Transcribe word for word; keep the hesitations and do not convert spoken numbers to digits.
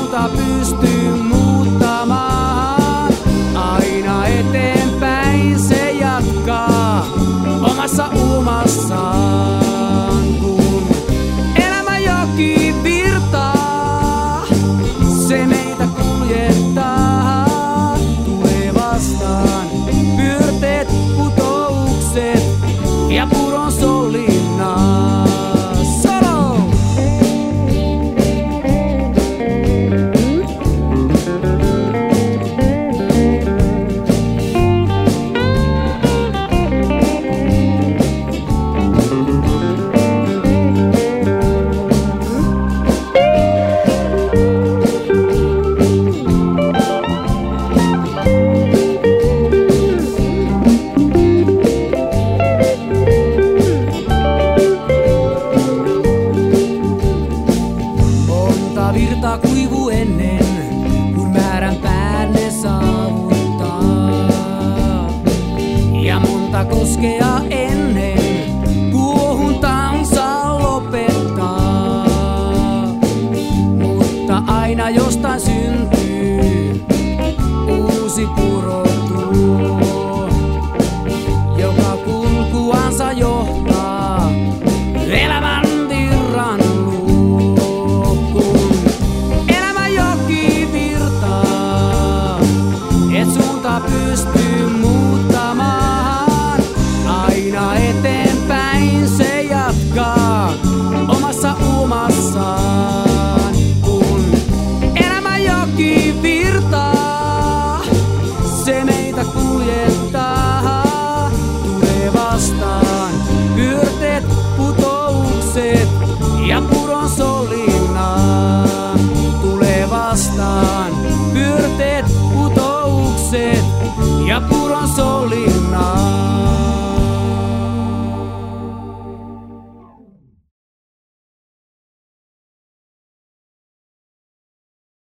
suunta pystyy muuttamaan. Aina eteenpäin se jatkaa omassa umassaan, kun elämä joki virtaa, se meitä kuljettaa. Tulee vastaan pyörteet, putoukset ja puron solinnaa. Solo! Virta kuivu ennen, kun määrän pään ne saavuttaa. Ja monta koskea ennen, kuohuntansa lopettaa. Mutta aina jostain syntyy uusi puro.